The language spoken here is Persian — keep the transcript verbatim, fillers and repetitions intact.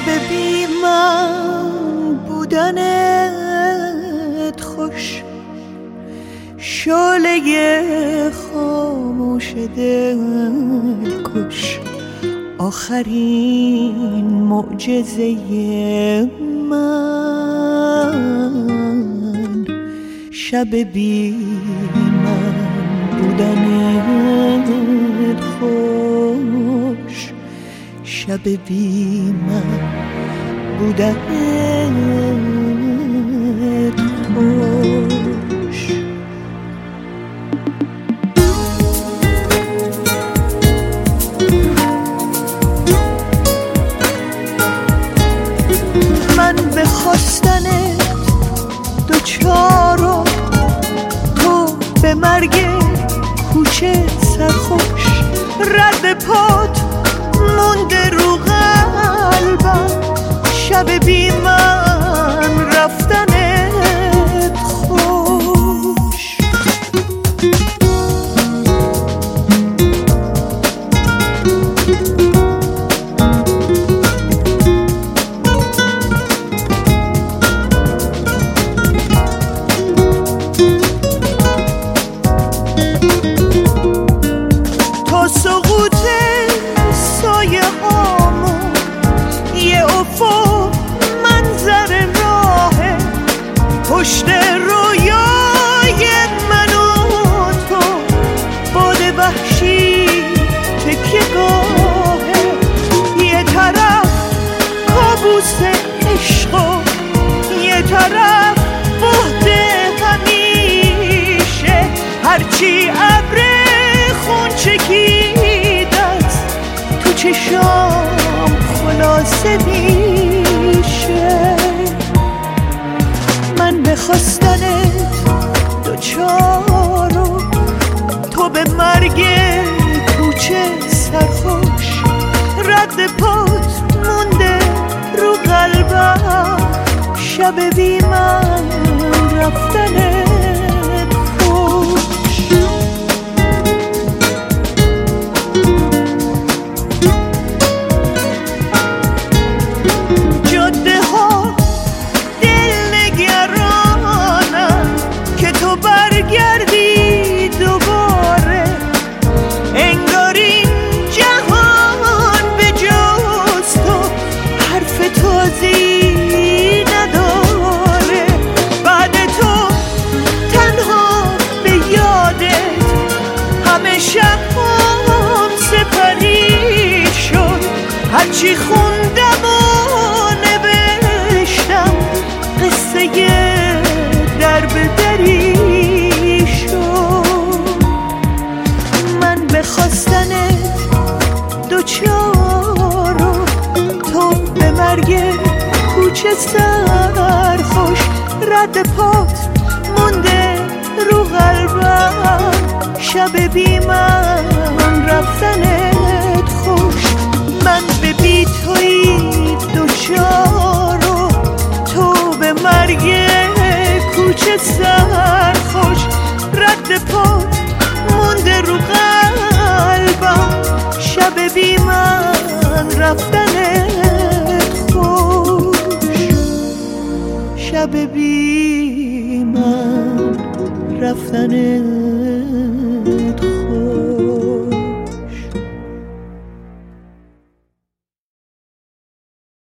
شب بی من بودنت خوش، شعله خاموش دل کش، آخرین معجزه من. شب بی من بودنت خوش، شب بی من بودنت خوش. من به خواستنت دوچارم، تو به مرگ کوچه سرخوش، رد پات مونده رو قلبم. شب بی من رفتنت خوش. تا سقوط سایه هامون یه افق منظر راهه، پشت رویای من و تو باد وحشی تکیه گاهه. یه طرف کابوس عشق و یه طرف بهت همیشه، هرچی ابر خون چکیدت تو چشام خلاصه میشه. من به خواستنت دوچارم، تو به مرگ کوچه سرخوش، رد پات مونده رو قلبم. شب بی من رفتنت خوش. جاده ها دل نگرانن که تو برگردی دوباره، انگار این جهان به جز تو حرف تازه‌ای نداره. بعد تو تنها به یادت همه شبام سپری شد، هرچی خوندم و نوشتم قصه در به دری شد. من به خواستنت دوچارم، تو به مرگ کوچه سرخوش، رد پات مونده رو قلبم. شب بی من رفتنت خوش. من به بی توی دوچارم، تو به مرگ کوچه سرخوش، رد پات مونده رو قلبم. شب بی من رفتنت خوش، شب بی من رفتنت